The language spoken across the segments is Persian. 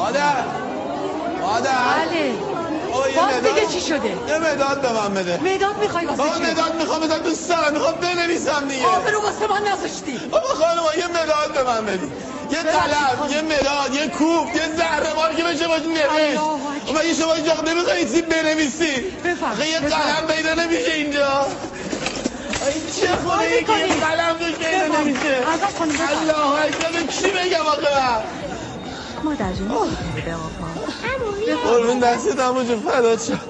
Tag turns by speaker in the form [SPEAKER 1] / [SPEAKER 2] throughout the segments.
[SPEAKER 1] مادر
[SPEAKER 2] بله باز دیگه چی شده؟
[SPEAKER 1] یه مداد به من بده.
[SPEAKER 2] مداد میخوای واسه چی؟
[SPEAKER 1] مداد میخوام بزن تو سرم، میخوام بنویسم دیگه.
[SPEAKER 2] آبرو واسه من نذاشتی.
[SPEAKER 1] بابا خانم یه مداد به من بدی، یه قلم، یه مداد، یه کوب، یه زهرمار که بشه باش نوشت. مگه شما اینجا نمیخوایی چیزی بنویسی؟ یه قلم پیدا نمیشه اینجا. این چه خونه یکی یه قلم توش پیدا نمیشه؟ الله اکبر، چی بگم آخه من؟
[SPEAKER 2] مادر جون بده آقا.
[SPEAKER 1] قربون دستت عمو جون فدات شم.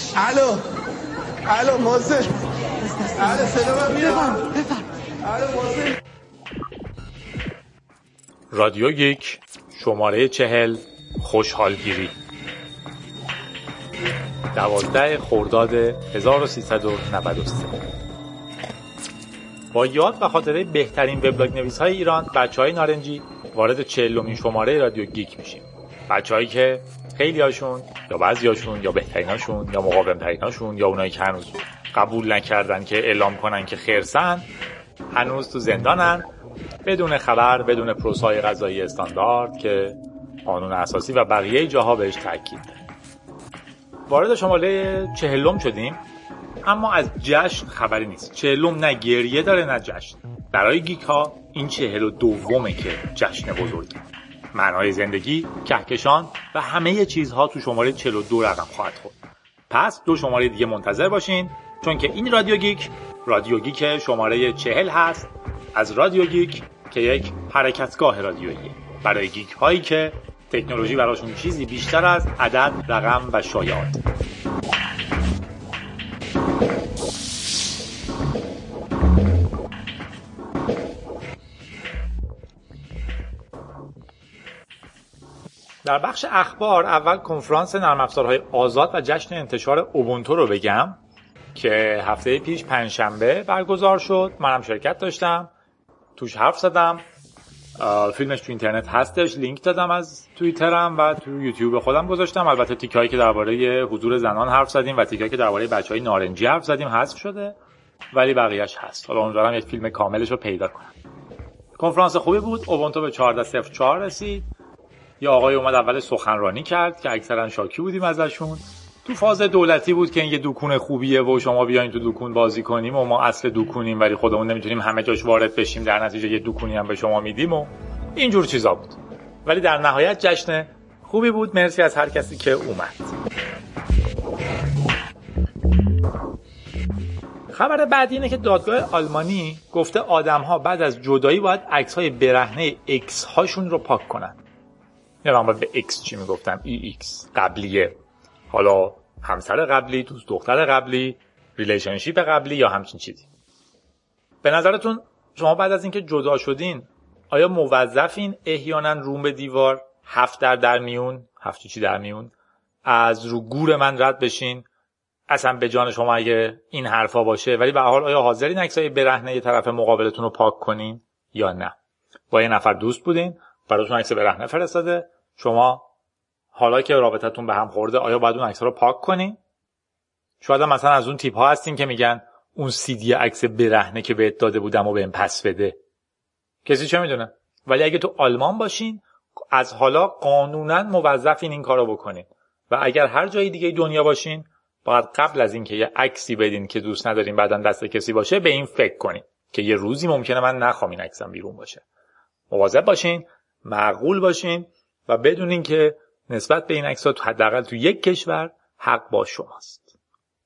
[SPEAKER 1] الو محسن. الو صدا من میاد. الو محسن.
[SPEAKER 3] رادیو گیک شماره 40 خوشحالگیری 12 خرداد 1393. با یاد و خاطره بهترین وبلاگ نویس‌های ایران، بچه‌های نارنجی وارد 40مین شماره رادیو گیک میشیم. بچه‌هایی که خیلی هاشون یا بعضیاشون یا بهتریناشون یا مقاوم‌تریناشون یا اونایی که هنوز قبول نکردن که اعلام کنن که خرسن، هنوز تو زندانن، بدون خبر، بدون پروسه‌های قضایی استاندارد که قانون اساسی و بقیه جاها بهش تاکید داره. وارد شماره 40 شدیم، اما از جشن خبری نیست. 40 نه گریه داره نه جشن. برای گیک ها این 42 که جشن بزرگی. معنای زندگی، کهکشان و همه چیزها تو شماره 42 رقم خواهد خورد. پس 2 شماره دیگه منتظر باشین، چون که این رادیو گیک شماره 40 هست، از رادیو گیک که یک حرکتگاه رادیوییه برای گیک هایی که تکنولوژی براشون چیزی بیشتر از عدد، رقم و شایعات. در بخش اخبار اول کنفرانس نرم افزارهای آزاد و جشن انتشار اوبونتو رو بگم که هفته پیش پنجشنبه برگزار شد. منم شرکت داشتم، توش حرف زدم. فیلمش تو اینترنت هستش، لینک دادم از توییترم و تو یوتیوب خودم گذاشتم. البته تیکایی که درباره حضور زنان حرف زدیم و تیکایی که درباره بچهای نارنجی حرف زدیم حذف شده، ولی بقیه‌اش هست. حالا امیدوارم یک فیلم کاملش رو پیدا کنم. کنفرانس خوبی بود. اوبونتو به 14.04 رسید. یه آقای اومد اول سخنرانی کرد که اکثرا شاکی بودیم ازشون. تو فاز دولتی بود که این یه دکون خوبیه و شما بیاین تو دکون بازی کنیم و ما اصل دکونیم ولی خودمون نمیتونیم همه جاش وارد بشیم، در نتیجه یه دکونی هم به شما میدیم و اینجور چیزا بود. ولی در نهایت جشن خوبی بود. مرسی از هر کسی که اومد. خبر بعدی اینه که دادگاه آلمانی گفته آدم‌ها بعد از جدایی باید عکس‌های برهنه ایکس هاشون رو پاک کنن. نمیدونم باید به ایکس چی میگفتم، ای ایکس قبلیه، حالا همسر قبلی، دوست دختر قبلی، ریلیشنشیپ قبلی یا همچین چیزی. به نظرتون شما بعد از اینکه جدا شدین آیا موظفین احیانا روم به دیوار 7 در میون 7 چی در میون از رو گور من رد بشین؟ اصلا به جان شما اگه این حرفا باشه، ولی به هر حال آیا حاضرین عکسای برهنه یه طرف مقابلتون رو پاک کنین یا نه؟ با یه نفر دوست بودین، براتون عکس برهنه فرستاده، شما حالا که رابطتون به هم خورده آیا باید اون عکس‌ها رو پاک کنین؟ شاید مثلا از اون تیپ‌ها هستین که میگن اون CD عکس برهنه که بهت داده بودم و بهم پس بده. کسی چه میدونه؟ ولی اگه تو آلمان باشین از حالا قانونا موظفین این کارو بکنین و اگر هر جای دیگه دنیا باشین باید قبل از اینکه یه عکسی بدین که دوست ندارین بعداً دست کسی باشه به این فکر کنین که یه روزی ممکنه من نخوام این عکسم بیرون باشه. مواظب باشین، معقول باشین و بدونین که نسبت به این عکس‌ها حداقل تو یک کشور حق با شماست.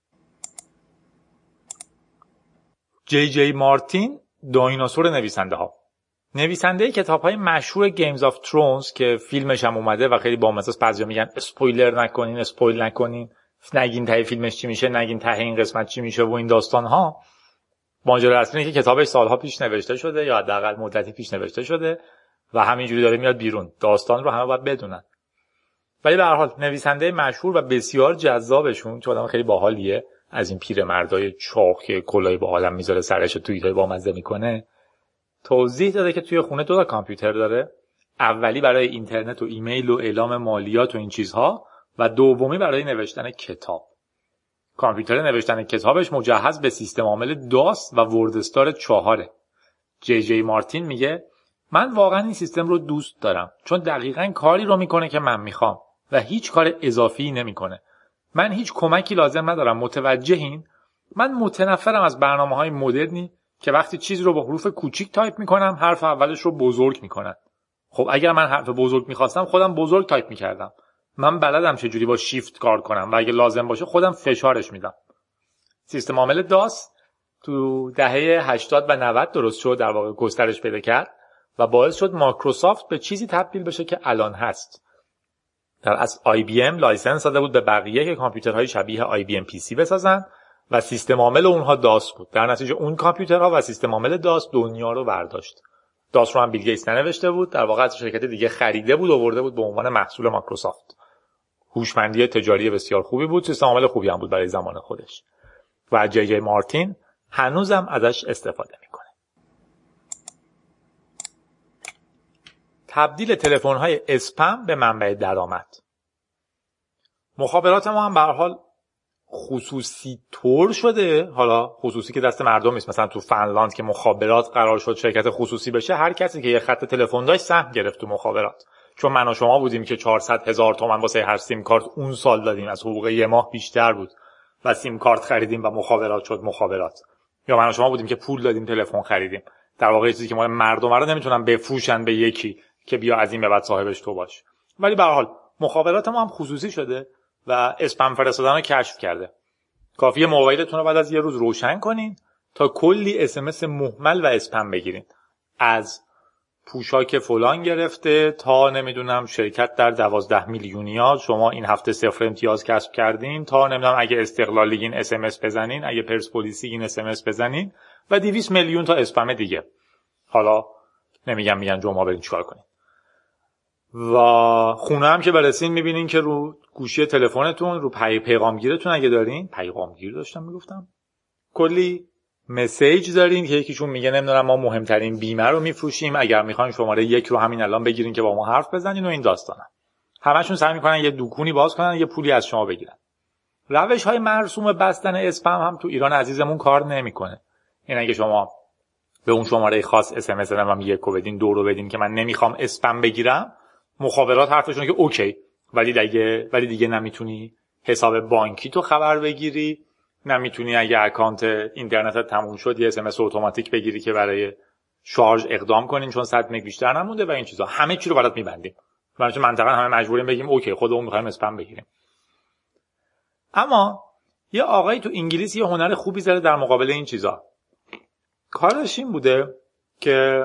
[SPEAKER 3] جی مارتین، دایناسور نویسنده ها، نویسنده کتاب‌های مشهور گیمز آف ترونز که فیلمش هم اومده و خیلی بامزه است. بعضیا میگن اسپویلر نکنین، اسپویل نکنین، نگین ته فیلمش چی میشه، نگین ته این قسمت چی میشه و این داستان‌ها. ماجرا اصلی اینه که کتابش سالها پیش نوشته شده یا حداقل مدتی پیش نوشته شده و همینجوری داره میاد بیرون. داستان رو همه باید بدونن. ولی به هر حال نویسنده مشهور و بسیار جذابشون، چون آدم خیلی باحالیه، از این پیرمردای چاق که کلاه با عالم میذاره سرش و توییتای بامزه میکنه، توضیح داده که توی خونه 2 کامپیوتر داره. اولی برای اینترنت و ایمیل و اعلام مالیات و این چیزها و دومی برای نوشتن کتاب. کامپیوتر نوشتن کتابش مجهز به سیستم عامل داس و وردستار 4. جی مارتین میگه من واقعا این سیستم رو دوست دارم چون دقیقاً کاری رو میکنه که من میخوام و هیچ کار اضافی نمیکنه. من هیچ کمکی لازم ندارم. متوجهین؟ من متنفرم از برنامه‌های مدرنی که وقتی چیزی رو با حروف کوچیک تایپ میکنم حرف اولش رو بزرگ میکنن. خب اگر من حرف بزرگ میخواستم خودم بزرگ تایپ میکردم. من بلدم چجوری با شیفت کار کنم و اگه لازم باشه خودم فشارش میدم. سیستم عامل داس تو دهه 80 و 90 درست شد، در واقع گسترش پیدا کرد و باعث شد مایکروسافت به چیزی تبدیل بشه که الان هست. در اصل IBM لایسنس داده بود به بقیه که کامپیوترهای شبیه IBM PC بسازن و سیستم عامل اونها داس بود. در نتیجه اون کامپیوترها و سیستم عامل داس دنیا رو برداشت. داس رو هم بیل گیتس ننوشته بود، در واقع از شرکت دیگه خریده بود، آورده بود به عنوان محصول مایکروسافت. هوشمندی تجاری بسیار خوبی بود، سیستم عامل خوبی هم بود برای زمان خودش. و جی مارتین هنوزم ازش استفاده میکنه. تبدیل تلفن‌های اسپم به منبع درآمد. مخابرات ما هم به هر حال خصوصی طور شده، حالا خصوصی که دست مردم نیست. مثلا تو فنلاند که مخابرات قرار شد شرکت خصوصی بشه، هر کسی که یه خط تلفن داشت سهم گرفت تو مخابرات. چون من و شما بودیم که 400,000 تومان واسه هر سیم کارت اون سال دادیم، از حقوق یه ماه بیشتر بود و سیم کارت خریدیم و مخابرات شد مخابرات. یا من و شما بودیم که پول دادیم تلفن خریدیم. در واقع چیزی که مال مردم رو نمیتونن بفروشن به یکی که بیا از این به بعد صاحبش تو باش. ولی به هر حال مخابرات ما هم خصوصی شده و اسپم فرستادن رو کشف کرده. کافیه موبایلتون رو بعد از یه روز روشن کنین تا کلی SMS مهمل و اسپم بگیرین. از پوشاک فلان گرفته تا نمیدونم شرکت در 12 میلیونیا شما این هفته 0 امتیاز کسب کردین، تا نمیدونم اگه استقلالیین SMS بزنین، اگه پرسپولیسیین SMS بزنین و 200 میلیون تا اسپم دیگه. حالا میگن جمعه برین چیکار کنین. و خونه هم که برسین میبینین که رو گوشی تلفنتون، رو پیغامگیرتون اگه دارین، پیغامگیر داشتم میگفتم، کلی مسیج دارین که یکیشون میگه نمیدونم ما مهمترین بیمه رو میفروشیم، اگر میخواین شماره 1 رو همین الان بگیرین که با ما حرف بزنین و این داستانا. همشون سعی میکنن یه دکونی باز کنن، یه پولی از شما بگیرن. روش‌های مرسوم بستن اسپم هم تو ایران عزیزمون کار نمیکنه. این اگه شما به اون شماره خاص SMS دادم 1 رو بدین، 2 رو بدین که من نمیخوام اسپم بگیرم، مخابرات حرفشونه که اوکی، ولی دیگه نمیتونی حساب بانکی تو خبر بگیری، نمیتونی اگه اکانت اینترنتت تموم شد یه SMS اتوماتیک بگیری که برای شارژ اقدام کنین چون 100 مگ بیشتر نمونده و این چیزا. همه چی رو برات میبندیم. برای منطقه همه مجبوریم بگیم اوکی خودمون میخوایم اسپم بگیریم. اما یه آقایی تو انگلیس یه هنر خوبی زده در مقابل این چیزا. کارش این بوده که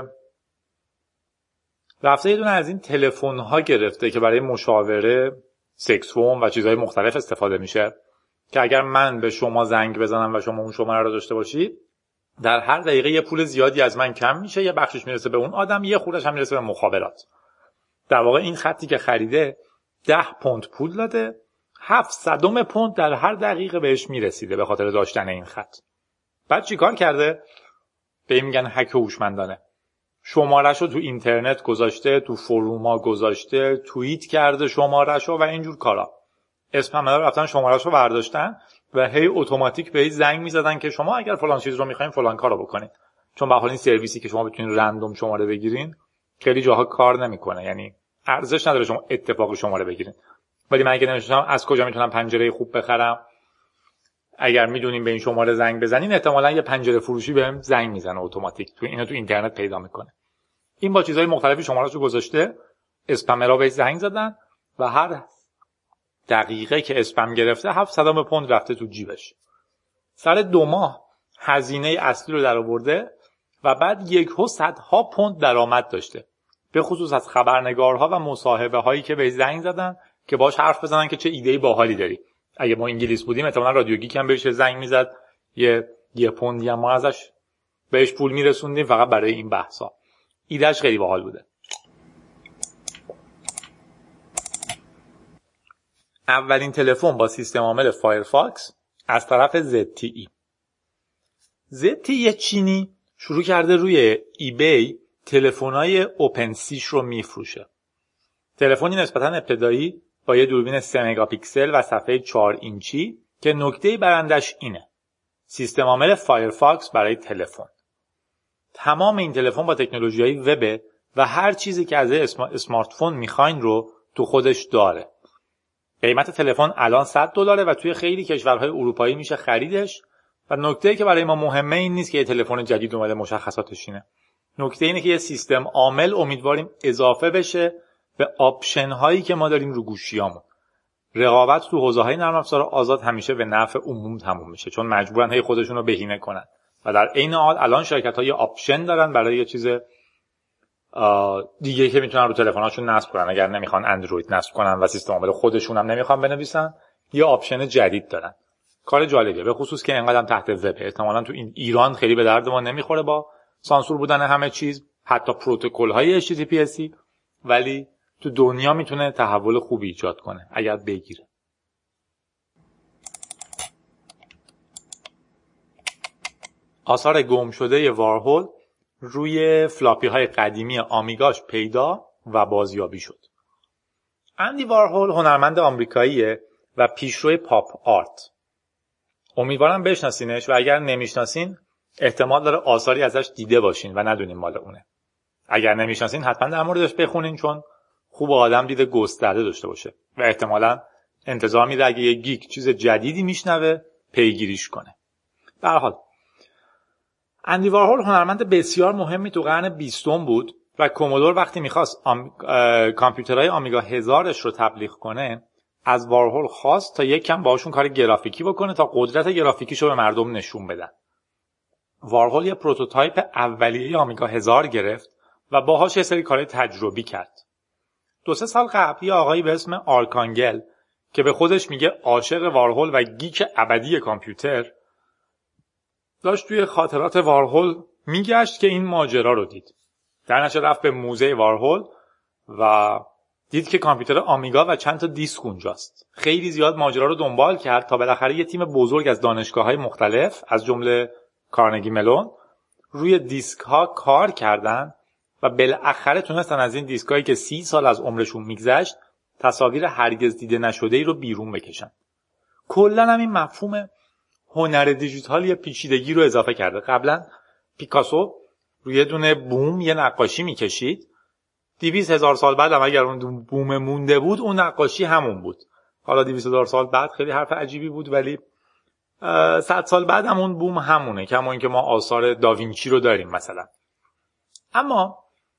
[SPEAKER 3] رفته یه دونه از این تلفن‌ها گرفته که برای مشاوره، سکس فون و چیزهای مختلف استفاده میشه، که اگر من به شما زنگ بزنم و شما اون شماره رو داشته باشید، در هر دقیقه یه پول زیادی از من کم میشه، یه بخشش میرسه به اون آدم، یه خوردش هم میرسه به مخابرات. در واقع این خطی که خریده 10 پوند پول داده، 700 پوند در هر دقیقه بهش میرسیده به خاطر داشتن این خط. بعد چیکار کرده؟ به این میگن هک هوشمندانه. شماره‌شو تو اینترنت گذاشته، تو فروما گذاشته، توییت کرده شماره‌شو و اینجور کارا. اسپمرها رفتن شماره‌شو برداشتن و هی اتوماتیک بهش زنگ می‌زدن که شما اگر فلان چیز رو می‌خواید فلان کارو بکنید. چون به حال این سرویسی که شما بتونید رندوم شماره بگیرین خیلی جاها کار نمی‌کنه، یعنی ارزش نداره شما اتفاقی شماره بگیرین. ولی من اگه نمی‌دونم از کجا میتونم پنجره خوب بخرم، اگر میدونیم به این شماره زنگ بزنین احتمالاً یه پنجره فروشی بهم زنگ میزنه اتوماتیک. اینو تو اینترنت پیدا میکنه. این با چیزهای مختلفی شماره‌اشو گذاشته، اسپمرها بهش زنگ زدن و هر دقیقه که اسپم گرفته 700 پوند رفته تو جیبش. سر 2 ماه هزینه اصلی رو درآورده و بعد یکهو صدها پوند درآمد داشته، به خصوص از خبرنگارها و مصاحبه هایی که بهش زنگ زدن که باهاش حرف بزنن که چه ایده باحالی داری. اگه ما انگلیس بودیم احتمالاً رادیو گیک هم بهش زنگ میزد، یه پوندی هم ما ازش بهش پول میرسوندیم فقط برای این بحثا. ایدهش خیلی باحال بوده. اولین تلفن با سیستم عامل فایرفاکس از طرف ZTE. ZTE چینی شروع کرده روی ایبی تلفن‌های اوپن سیش رو میفروشه. تلفنی نسبتاً ابتدایی با یه دوربین 3 مگاپیکسل و صفحه 4 اینچی که نکته برندش اینه: سیستم عامل فایرفاکس برای تلفن. تمام این تلفن با تکنولوژی‌های وب و هر چیزی که از اسمارت فون میخواین رو تو خودش داره. قیمت تلفن الان $100 و توی خیلی کشورهای اروپایی میشه خریدش. و نکته‌ای که برای ما مهمه این نیست که یه تلفن جدید اومده مشخصاتش اینه. نکته اینه که یه سیستم عامل امیدواریم اضافه بشه به آپشن هایی که ما داریم رو گوشیامون. رقابت تو حوزه‌های نرم افزار آزاد همیشه به نفع عموم تموم میشه، چون مجبورن هی خودشون رو بهینه کنن و در عین حال الان شرکت‌ها یه آپشن دارن برای یه چیز دیگه که میتونن رو تلفن‌هاشون نصب کنن اگر نمیخوان اندروید نصب کنن و سیستم عامل خودشون هم نمیخوان بنویسن، یه آپشن جدید دارن. کار جالبیه، به خصوص که اینقدر تحت وب. احتمالاً تو ایران خیلی به درد ما نمیخوره با سانسور بودن همه چیز، حتی پروتکل‌های HTTPS، ولی تو دنیا میتونه تحول خوبی ایجاد کنه اگر بگیره. آثار گم شده وارهول روی فلاپی های قدیمی آمیگاش پیدا و بازیابی شد. اندی وارهول هنرمند آمریکاییه و پیشرو پاپ آرت. امیدوارم بشناسینش و اگر نمیشناسین احتمال داره آثاری ازش دیده باشین و ندونین مال اونه. اگر نمیشناسین حتما در موردش بخونین، چون خوب آدم دید گسترده داشته باشه و احتمالاً انتظار میره اگه یه گیک چیز جدیدی میشنوه پیگیریش کنه. به هر حال اندی وارهول هنرمند بسیار مهمی تو قرن 20 بود و کومودور وقتی میخواست کامپیوترهای آمیگا 1000ش رو تبلیغ کنه از وارهول خواست تا یک کم باهاشون کار گرافیکی بکنه تا قدرت گرافیکیشو به مردم نشون بدن. وارهول یه پروتوتایپ اولیه آمیگا 1000 گرفت و باهاش یه سری کارهای تجربی کرد. 2-3 سال قبل یه آقایی به اسم آرکانگل که به خودش میگه عاشق وارهول و گیک ابدی کامپیوتر داشت توی خاطرات وارهول میگشت که این ماجرا رو دید. در نتیجه رفت به موزه وارهول و دید که کامپیوتر آمیگا و چند تا دیسک اونجاست. خیلی زیاد ماجرا رو دنبال کرد تا بالاخره یه تیم بزرگ از دانشگاه‌های مختلف از جمله کارنگی ملون روی دیسک ها کار کردن و بالاخره تونستن از این دیسک هایی که 30 سال از عمرشون میگذشت تصاویر هرگز دیده نشده ای رو بیرون بکشن. کلا هم این مفهوم هنر دیجیتال یه پیچیدگی رو اضافه کرده. قبلا پیکاسو روی یه دونه بوم یه نقاشی میکشید، 200,000 سال بعد هم اگر اون بوم مونده بود اون نقاشی همون بود. حالا 200,000 سال بعد خیلی حرف عجیبی بود، ولی 100 سال بعد هم اون بوم همونه، کما اینکه ما آثار داوینچی رو داریم مثلا. اما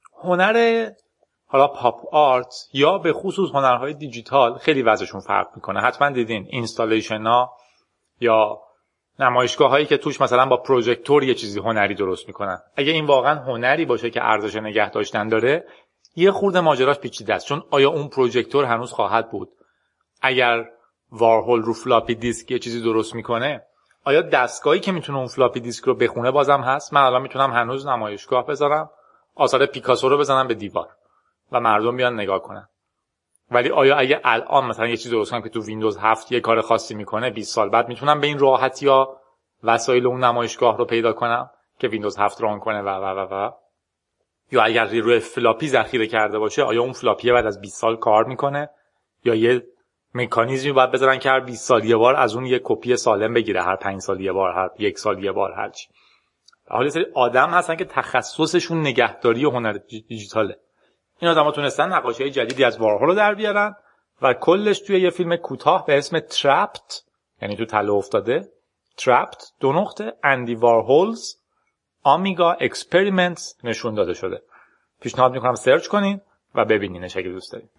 [SPEAKER 3] هنر حالا پاپ آرت یا به خصوص هنرهای دیجیتال خیلی وضعشون فرق میکنه. حتما دیدین اینستالیشن ها یا نمایشگاه هایی که توش مثلا با پروژکتور یه چیزی هنری درست میکنن. اگه این واقعا هنری باشه که ارزش نگه داشتن داره، یه خورده ماجراش پیچیده است، چون آیا اون پروژکتور هنوز خواهد بود؟ اگر وارهول رو فلاپی دیسک یه چیزی درست میکنه، آیا دستگاهی که میتونه اون فلاپی دیسک رو بخونه بازم هست؟ من الان میتونم هنوز نمایشگاه بذارم، آثار پیکاسو رو بزنم به دیوار و مردم بیان نگاه کنن. ولی آیا اگه الان مثلا یه چیز درست کنم که تو ویندوز 7 یه کار خاصی میکنه، 20 سال بعد میتونم به این راحتی یا وسایل اون نمایشگاه رو پیدا کنم که ویندوز 7 ران کنه و یا اگر روی فلاپی ذخیره کرده باشه، آیا اون فلاپی بعد از 20 سال کار میکنه یا یه مکانیزمی باید بذارن که هر 20 سال یه بار از اون یه کپی سالم بگیره، هر 5 سال یه بار، هر 1 سال یه بار، هر چی. حالا سری آدم هستن که تخصصشون نگهداری و هنر دیجیتاله. این آدم‌ها تونستن نقاشی‌های جدیدی از وارهول رو در بیارن و کلش توی یه فیلم کوتاه به اسم ترپت، یعنی تو تله افتاده، ترپت اندی وارهولز آمیگا اکسپریمنتس نشون داده شده. پیشنهاد میکنم سرچ کنین و ببینینش اگه دوست دارین.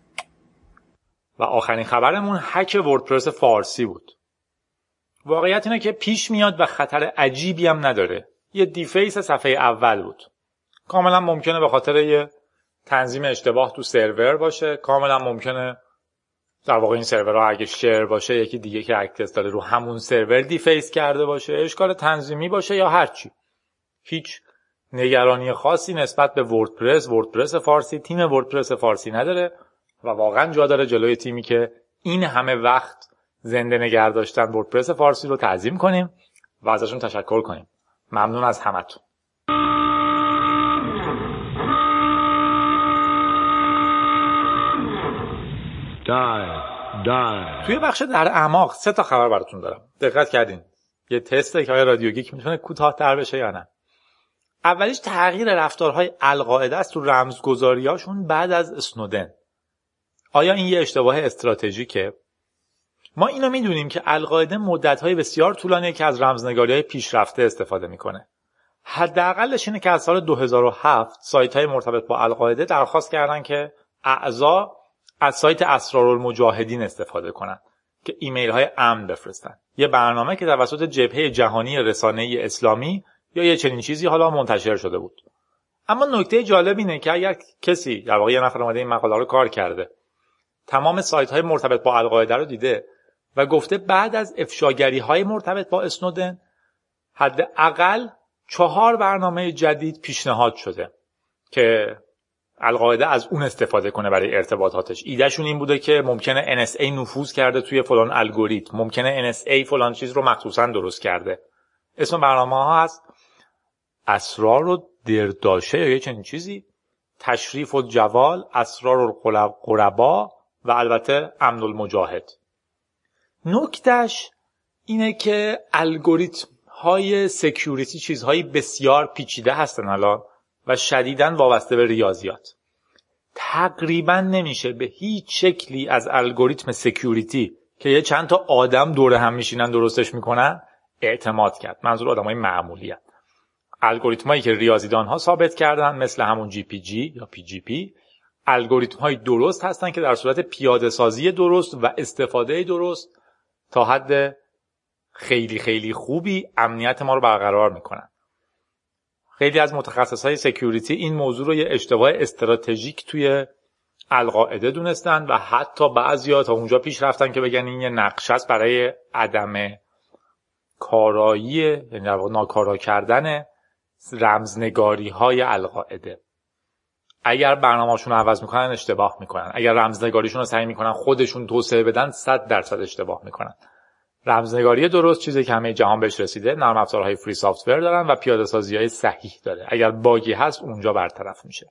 [SPEAKER 3] و آخرین خبرمون هک وردپرس فارسی بود. واقعیت اینه که پیش میاد و خطر عجیبی هم نداره. یه دیفیس صفحه اول بود. کاملا ممکنه به خاطر یه تنظیم اشتباه تو سرور باشه، کاملا ممکنه در واقع این سرورها اگه شیر باشه یکی دیگه که اکسس داره رو همون سرور دیفیس کرده باشه، اشکال تنظیمی باشه یا هر چی. هیچ نگرانی خاصی نسبت به وردپرس فارسی، تیم وردپرس فارسی نداره و واقعا جا داره جلوی تیمی که این همه وقت زنده نگه داشتن وردپرس فارسی رو تعظیم کنیم و ازشون تشکر کنیم. ممنون از همتون. توی بخش در اعماق 3 تا خبر براتون دارم. دقت کردین؟ یه تسته که آیا رادیو گیک میتونه کوتاه‌تر بشه یا نه. اولیش تغییر رفتارهای القاعده است تو رمزگذاریاشون بعد از اسنودن. آیا این یه اشتباه استراتژیکه؟ ما اینو میدونیم که القاعده مدت‌های بسیار طولانیه که از رمزنگاری‌های پیشرفته استفاده میکنه. حداقلش اینه که از سال 2007 سایت‌های مرتبط با القاعده درخواست کردن که اعضا از سایت اسرارالمجاهدین استفاده کنن که ایمیل‌های امن بفرستن. یه برنامه که توسط جبهه جهانی رسانه‌ای اسلامی یا یه چنین چیزی حالا منتشر شده بود. اما نکته جالب اینه که اگر کسی در واقع یه نفر اومده این مقاله رو کار کرده، تمام سایت‌های مرتبط با القاعده رو دیده و گفته بعد از افشاگری‌های مرتبط با اسنودن حداقل 4 برنامه جدید پیشنهاد شده که القاعده از اون استفاده کنه برای ارتباطاتش. ایدهشون این بوده که ممکنه NSA نفوذ کرده توی فلان الگوریتم، ممکنه NSA فلان چیز رو مخصوصا درست کرده. اسم برنامه‌ها هست اسرار و درداشه یا یه چنین چیزی، تشریف و جوال، اسرار و قربا و البته امن المجاهد. نکتهش اینه که الگوریتم های سکیوریتی چیزهایی بسیار پیچیده هستن الان و شدیداً وابسته به ریاضیات. تقریباً نمیشه به هیچ شکلی از الگوریتم سکیوریتی که یه چند تا آدم دور هم میشینن درستش میکنن اعتماد کرد. منظور آدمای معمولی هست. الگوریتمایی که ریاضیدان ها ثابت کردن مثل همون GPG یا PGP الگوریتم های درست هستن که در صورت پیاده سازی درست و استفاده درست تا حد خیلی خیلی خوبی امنیت ما رو برقرار میکنن. خیلی از متخصصای سکیوریتی این موضوع رو یه اشتباه استراتژیک توی القاعده دونستن و حتی بعضیا تا اونجا پیش رفتن که بگن این یه نقشه است برای عدم کارایی، یعنی در واقع ناکارا کردن رمزنگاری های القاعده. اگر برنامه‌شون رو عوض میکنن اشتباه میکنن. اگر رمزنگاریشون رو سعی میکنن خودشون توسعه بدن 100% اشتباه میکنن. رمزنگاری درست چیزی که همه جهان بهش رسیده، نرم افزارهای فری سافت‌ور دارن و پیاده سازی‌های صحیح داره. اگر باگی هست اونجا برطرف میشه.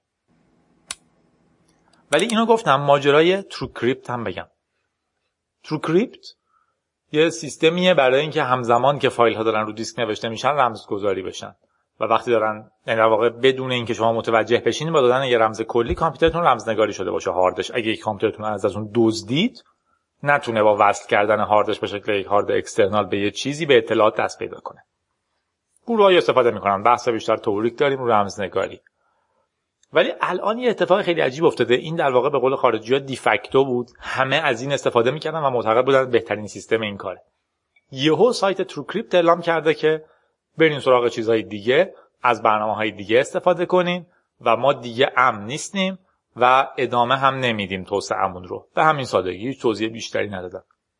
[SPEAKER 3] ولی اینو گفتم ماجرای تروکریپت هم بگم. تروکریپت یه سیستمیه برای اینکه همزمان که فایل ها دارن رو دیسک نوشته میشن رمزگذاری بشن و وقتی دارن یعنی در واقع بدون اینکه شما متوجه بشین با دادن یه رمز کلی کامپیوترتون رمزنگاری شده باشه. هاردش اگه یک کامپیوترتون از اون دزدید نتونه با وصل کردن هاردش به شکل یک هارد اکسترنال به یه چیزی به اطلاعات دست پیدا کنه. گروه‌ها استفاده میکنن. بحث بیشتر تئوریک داریم رو رمزنگاری. ولی الان یه اتفاق خیلی عجیب افتاده. این در واقع به قول خارجی‌ها دیفکتو بود. همه از این استفاده میکردن و معتقد بودن بهترین سیستم این کاره. یهو سایت تروکریپت اعلام کرده که برین سراغ چیزهای دیگه، از برنامه‌های دیگه استفاده کنین و ما دیگه امن نیستیم و ادامه هم نمیدیم توسعه‌مون رو. به همین سادگی، هیچ توضیح بیشتری ندادم.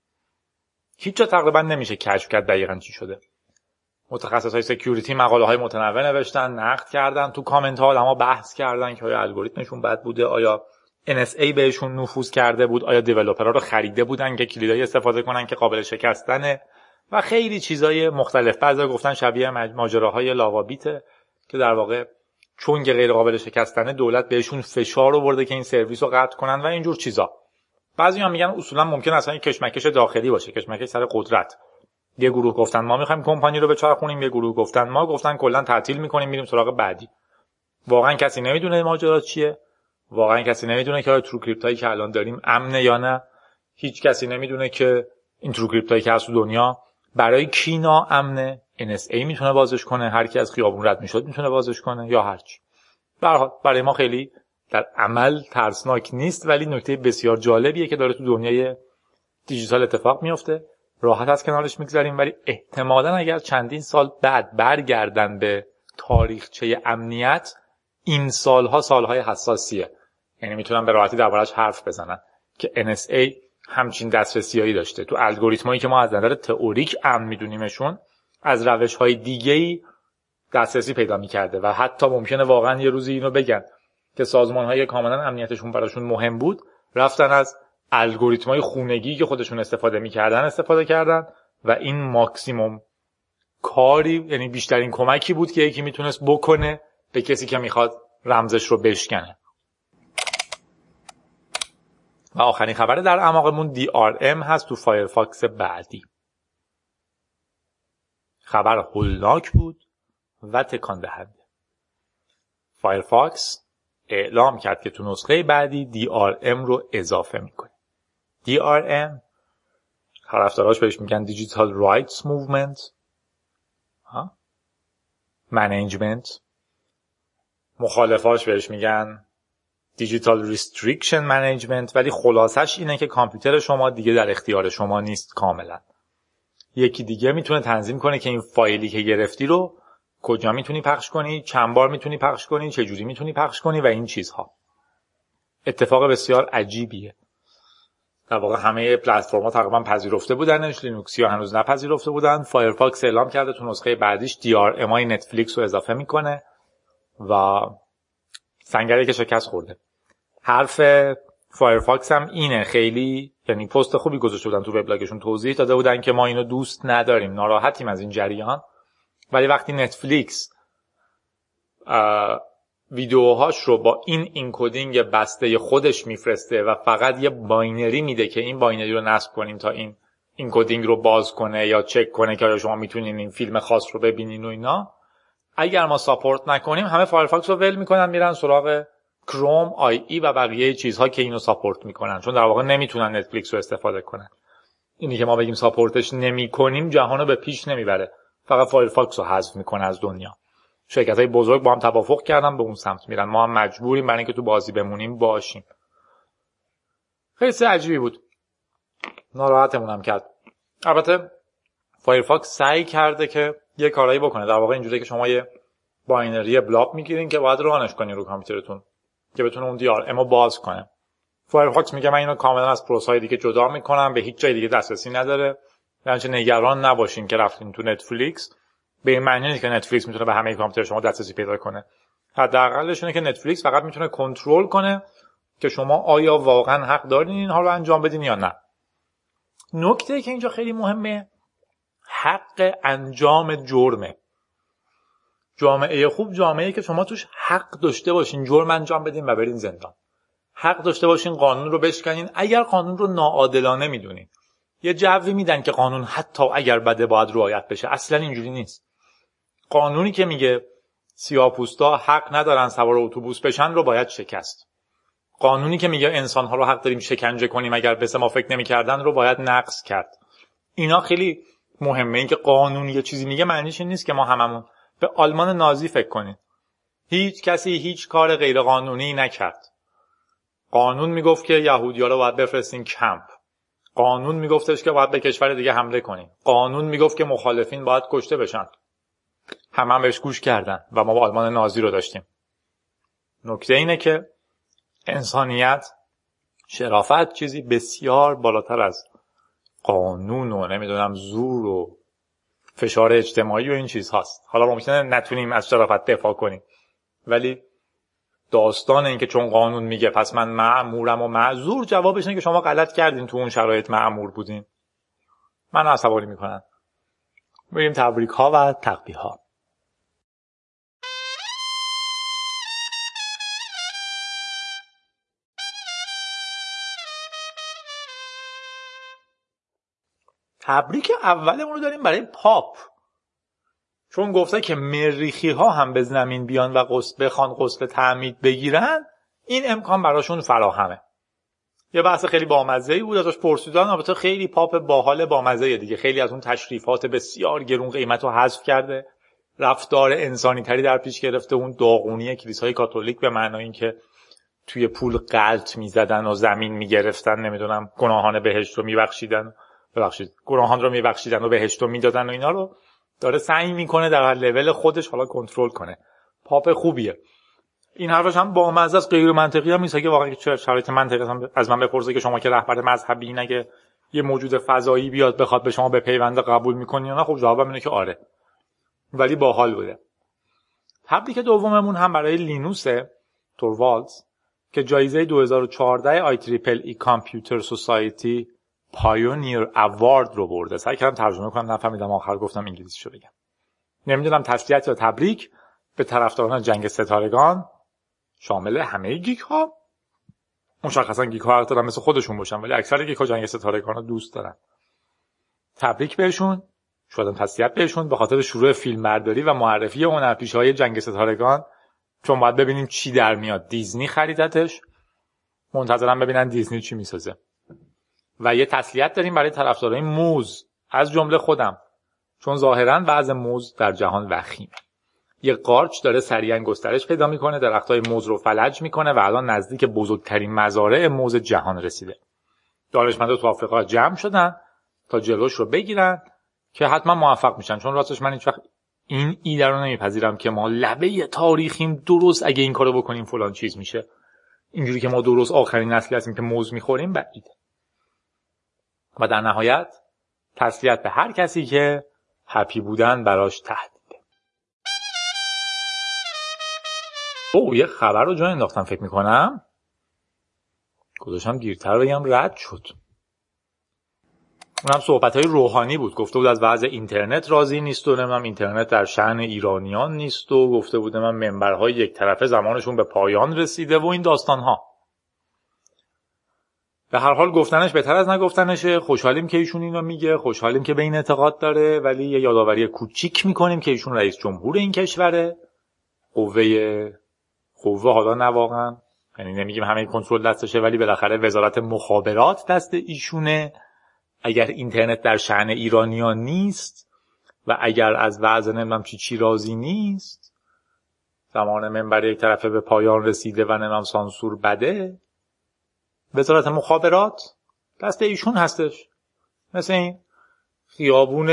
[SPEAKER 3] هیچ جا تقریبا نمیشه کشف کرد دقیقاً چی شده. متخصصای سکیوریتی مقاله‌های متنوع نوشتن، نقد کردن، تو کامنت‌ها آدم‌ها بحث کردن که آیا الگوریتمشون بد بوده، آیا NSA بهشون نفوذ کرده بود، آیا دیولپرها رو خریده بودن که کلیدای استفاده کنن که قابل شکستنه و خیلی چیزای مختلف. بعضیا گفتن شبیه ماجراهای لاوابیته که در واقع چون که غیر قابل شکستنه دولت بهشون فشار آورده که این سرویس رو قطع کنن و اینجور چیزا. بعضیا میگن اصولا ممکن اصلا این کشمکش داخلی باشه، کشمکش سر قدرت. یه گروه گفتن ما میخوایم کمپانی رو بچرخونیم، یه گروه گفتن کلا تعطیل میکنیم میریم سراغ بعدی. واقعا کسی نمیدونه ماجرا چیه. واقعا کسی نمیدونه که تروکریپتایی که الان داریم امنه یا نه. هیچ کسی نمیدونه که این تروکریپتایی که هست تو دنیا برای کی ناامنه. NSA میتونه بازش کنه، هر کی از خیابون رد میشد میتونه بازش کنه یا هر چی. به هر حال برای ما خیلی در عمل ترسناک نیست، ولی نکته بسیار جالبیه که داره تو دنیای دیجیتال اتفاق میفته. راحت از کنارش میگذاریم، ولی احتمالاً اگر چندین سال بعد برگردن به تاریخچه امنیت، این سالهای حساسیه. یعنی میتونن به راحتی دربارش حرف بزنن که NSA همچین دسترسیایی داشته. تو الگوریتمایی که ما از نظر تئوریک امن میدونیمشون از روش‌های دیگه‌ای دسترسی پیدا می‌کرده و حتی ممکنه واقعا یه روزی اینو بگن که سازمان‌های کاملا امنیتشون براشون مهم بود رفتن از الگوریتم‌های خونگی که خودشون استفاده کردن و این ماکسیموم کاری، یعنی بیشترین کمکی بود که یکی میتونست بکنه به کسی که میخواد رمزش رو بشکنه. و آخرین خبر در اعماقمون DRM هست تو فایرفاکس بعدی. خبر هولناک بود و تکان دهنده. فایرفاکس اعلام کرد که تو نسخه بعدی DRM رو اضافه میکنه. DRM طرفداراش بهش میگن Digital Rights Movement Management، مخالفاش بهش میگن Digital Restriction Management، ولی خلاصش اینه که کامپیوتر شما دیگه در اختیار شما نیست کاملا. یکی دیگه میتونه تنظیم کنه که این فایلی که گرفتی رو کجا میتونی پخش کنی، چند بار میتونی پخش کنی، چه جوری میتونی پخش کنی و این چیزها. اتفاق بسیار عجیبیه. در واقع همه پلتفرم‌ها تقریبا پذیرفته بودنش، لینوکسیا هنوز نپذیرفته بودن. فایرفاکس اعلام کرده تو نسخه بعدیش DRM های نتفلیکس رو اضافه میکنه و سنگری که شکست خورده. حرف فایرفاکس هم اینه، خیلی یعنی پست خوبی گذاشته بودن تو وبلاگشون، توضیح داده بودن که ما اینو دوست نداریم، ناراحتیم از این جریان، ولی وقتی نتفلیکس ویدیوهاش رو با این انکودینگ بسته خودش میفرسته و فقط یه باینری میده که این باینری رو نصب کنین تا این انکودینگ رو باز کنه یا چک کنه که آیا شما میتونین این فیلم خاص رو ببینین و اینا، اگر ما ساپورت نکنیم همه فایرفاکس رو ول میکنن، میرن سراغ کروم، آی ای و بقیه چیزها که اینو ساپورت میکنن، چون در واقع نمیتونن نتفلیکس رو استفاده کنن. اینی که ما بگیم ساپورتش نمیکنیم جهانو به پیش نمیبره، فقط فایرفاکس رو حذف میکنه از دنیا. شرکت‌های بزرگ با هم توافق کردن به اون سمت میرن، ما هم مجبوریم برای اینکه تو بازی بمونیم باشیم. خیلی عجیبی بود، ناراحتمون هم کرد. البته فایرفاکس سعی کرده که یه کارایی بکنه، در واقع اینجوریه که شما یه باینری بلاپ میگیرین که باید رانش کنین رو کامپیوترتون که بتونه اون DRM رو باز کنه. فایرفاکس میگه من اینو کاملا از پروسه‌های دیگه جدا میکنم، به هیچ جای دیگه دسترسی نداره، یعنی نگران نباشین که رفتین تو نتفلیکس به این معنی نیست که نتفلیکس میتونه به همه کامپیوتر شما دسترسی پیدا کنه. حداقلش اینه که نتفلیکس فقط میتونه کنترل کنه که شما آیا واقعا حق دارین اینها رو انجام بدین یا نه. نکته که اینجا خیلی مهمه، حق انجام جرمه. جامعه خوب جامعه‌ای که شما توش حق داشته باشین جرم انجام بدین و برین زندان. حق داشته باشین قانون رو بشکنین اگر قانون رو ناعادلانه میدونین. یه جوی میدن که قانون حتی اگر بده باید رعایت بشه. اصلا اینجوری نیست. قانونی که میگه سیاه‌پوستا حق ندارن سوار اتوبوس بشن رو باید شکست. قانونی که میگه انسان‌ها رو حق داریم شکنجه کنیم اگر به ما فکر نمی‌کردن رو باید نقض کرد. اینا خیلی مهمه. این که قانون یه چیزی میگه معنیش این نیست که ما هممون به آلمان نازی فکر کنیم. هیچ کسی هیچ کار غیر قانونی نکرد. قانون میگفت که یهودی‌ها رو باید بفرستین کمپ. قانون میگفتش که باید به کشور دیگه حمله کنیم. قانون میگفت که مخالفین باید کشته بشن. همه بهش گوش کردن و ما با آلمان نازی رو داشتیم. نکته اینه که انسانیت، شرافت چیزی بسیار بالاتر از قانون و نمیدونم زور و فشار اجتماعی و این چیز هاست. حالا ممکنه نتونیم از شرافت دفاع کنیم، ولی داستان این که چون قانون میگه پس من مأمورم و معذور، جوابش اینه که شما غلط کردین، تو اون شرایط مأمور بودین. من عصبانی میکنن. بریم تبریک ها و تقبیح ها. تبریک اولمون رو داریم برای پاپ، چون گفته که مریخی ها هم به زمین بیان و بخوان غسل تعمید بگیرن، این امکان براشون فراهمه. یه بحث خیلی بامزه‌ای بود ازش پرسیدن. البته خیلی پاپ باحال بامزه دیگه، خیلی از اون تشریفات بسیار گرون قیمت رو حذف کرده، رفتار انسانی تری در پیش گرفته. اون داغونی کلیسای کاتولیک به معنای این که توی پول غلط میزدن و زمین میگرفتن، نمیدونم گناهان بهشت رو میبخشیدن، گناهان رو میبخشیدن و بهشت رو میدادن و اینا رو داره سعی میکنه در لول خودش حالا کنترل کنه. پاپ خوبیه. این حرفش هم با مزه است، غیر منطقی هم نیست. اگه واقعا چه شرایط منطقی هم از من بپرسه که شما که رهبر مذهبی این اگه یه موجود فضایی بیاد بخواد به شما به پیوند قبول میکنی یا نه، خب جوابم اینه که آره، ولی باحال بوده. تبریک دوممون هم برای لینوس توروالدز که جایزه 2014 IEEE کامپیوتر سوسایتی پایونیر اوارد رو برده. سعی کردم ترجمه کنم، نفهمیدم، آخر گفتم انگلیسیشو بگم. نمیدونم تسلیت یا تبریک به طرفداران جنگ ستارگان، شامل همه گیک ها. مشخصا گیک ها دارن مثل خودشون باشن، ولی اکثر گیک ها جنگ ستارگان رو دوست دارن. تبریک بهشون، شدم تسلیت بهشون به خاطر شروع فیلمبرداری و معرفی هنرپیشه‌های جنگ ستارگان چون باید ببینیم چی در میاد. دیزنی خریدتش، منتظرم ببینن دیزنی چی میسازه. و یه تسلیت داریم برای طرفدارای موز از جمله خودم، چون ظاهرا وضع موز در جهان وخیمه. یه قارچ داره سریعا گسترش پیدا میکنه، درختای موز رو فلج میکنه و الان نزدیک بزرگترین مزارع موز جهان رسیده. دانشمندا تو آفریقا جمع شدن تا جلوش رو بگیرن که حتما موفق میشن، چون راستش من هیچ وقت این ایده رو نمیپذیرم که ما لبه تاریخیم، درست اگه این کارو بکنیم فلان چیز میشه. اینجوری که ما درست آخرین نسلی هستیم که موز میخوریم بعیده. و در نهایت تسلیت به هر کسی که هپی بودن براش تهدیده. یه خبر رو جا انداختم فکر میکنم، گذاشتم دیرتر بگم رد شد. اونم صحبت‌های روحانی بود. گفته بود از وضع اینترنت راضی نیست و نمیدونم اینترنت در شأن ایرانیان نیست و گفته بود من منبرهای یک طرفه زمانشون به پایان رسیده و این داستان‌ها. به هر حال گفتنش بهتر از نگفتنشه. خوشحالیم که ایشون اینو میگه، خوشحالیم که به این اعتقاد داره، ولی یه یادآوری کوچیک میکنیم که ایشون رئیس جمهور این کشوره. قوه حالا نه واقعا، یعنی نمیگیم همه کنترل دستشه، ولی بالاخره وزارت مخابرات دست ایشونه. اگر اینترنت در شأن ایرانیان نیست و اگر از وضع نمیدونم چی راضی نیست، زمان منبر یک طرفه به پایان رسیده و نمیدونم سانسور بده، وزارت مخابرات دست ایشون هستش. مثل این خیابون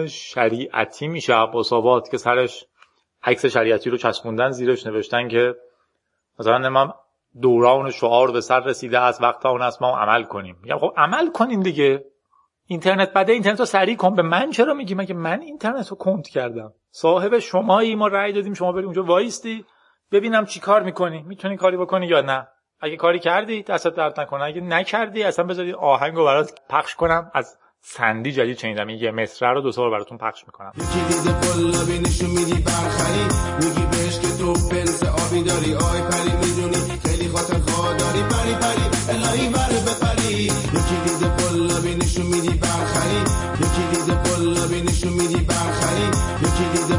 [SPEAKER 3] شریعتی میشه عباس آباد که سرش عکس شریعتی رو چسبوندن، زیرش نوشتن که مثلا نمیدونم دوران شعار به سر رسیده از وقت اون است ما عمل کنیم. میگم خب عمل کنیم دیگه. اینترنت بده، اینترنت رو سریع کن. به من چرا میگی؟ مگه من اینترنت رو کند کردم؟ صاحب شمایی، ما رأی دادیم شما بری اونجا وایستی ببینم چی کار میکنی، میتونی کاری بکنی یا نه. اگه کاری کردی دستت درد نکنه، اگه نکردی اصلا بذاری آهنگو برات پخش کنم. از سندی جدید شنیدم، یه مصرع رو 2 سال براتون پخش میکنم.
[SPEAKER 4] یکی دیده قلابی نشون میدی برخری، میگی بهش که تو پنس آبی داری، آی پری میدونی خیلی خاطر خواه داری، پری پری الهی بره بپری. یکی دیده قلابی نشون میدی برخری، یکی دیده قلابی نشون میدی برخری، یکی دیده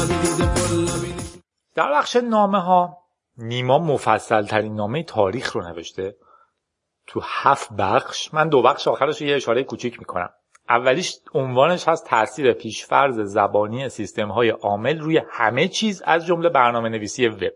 [SPEAKER 4] قلابی.
[SPEAKER 3] در بخش نامه ها نیما مفصل ترین نامه تاریخ رو نوشته تو 7 بخش. من 2 بخش آخرش یه اشاره کوچیک میکنم. اولیش عنوانش هست تاثیر پیشفرض زبانی سیستم‌های عامل روی همه چیز از جمله برنامه‌نویسی وب.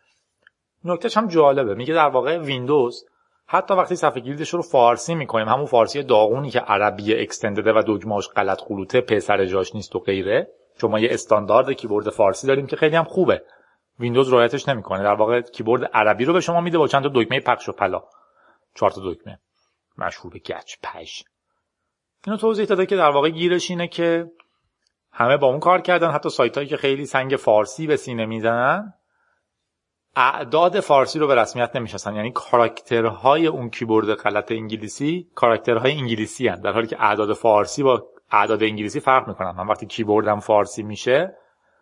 [SPEAKER 3] نکتهش هم جالبه، میگه در واقع ویندوز حتی وقتی صفحه کلیدش رو فارسی میکنیم، همون فارسی داغونی که عربی اکستندده و دگمه‌اش غلط خلوته پسر جاش نیست و غیره، چون ما یه استاندارد کیبورد فارسی داریم که خیلی هم خوبه، ویندوز رعایتش نمیکنه. در واقع کیبورد عربی رو به شما میده با چند تا دکمه پخش و پلا، 4 تا دکمه مشهور به گچ پش. اینو توضیح داده که در واقع گیرش اینه که همه با اون کار کردن، حتی سایتایی که خیلی سنگ فارسی به سینه میزنن اعداد فارسی رو به رسمیت نمیشناسن، یعنی کاراکترهای اون کیبورد غلط انگلیسی کاراکترهای انگلیسی هستند، در حالی که اعداد فارسی با اعداد انگلیسی فرق میکنن. من وقتی کیبوردم فارسی میشه